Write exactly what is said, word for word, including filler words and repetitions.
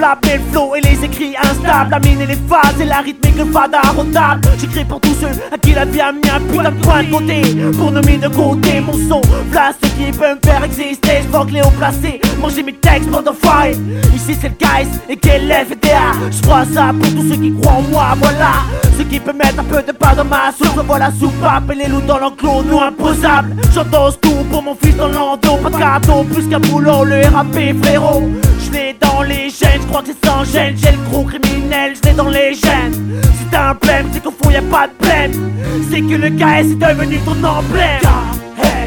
semblable, mais le flow et les écrits instables. La mine et les phases et la rythmique, le fada rotable. J'écris pour tous ceux à qui la vie a mis un putain de point de côté. Pour nos mis de côté, mon son, place ce qui peut me faire exister. J'voque les hauts placés, manger mes textes, mode of fire. Ici c'est le guys et quel F D A. J'crois ça pour tous ceux qui croient en moi, voilà. Ceux qui peuvent mettre un peu de pas dans ma soupe. Revois la soupape et les loups dans l'enclos, nous imposables. J'endosse tout pour mon fils dans l'endo. Pas de cadeau, plus qu'un boulot, le R A P frérot. J'l'ai dans les gènes, j'crois que c'est sans gêne. J'ai le gros criminel, j'l'ai dans les gènes. Si t'as un problème, c'est qu'au fond y'a pas de plaine. C'est que le K S est devenu ton emblème.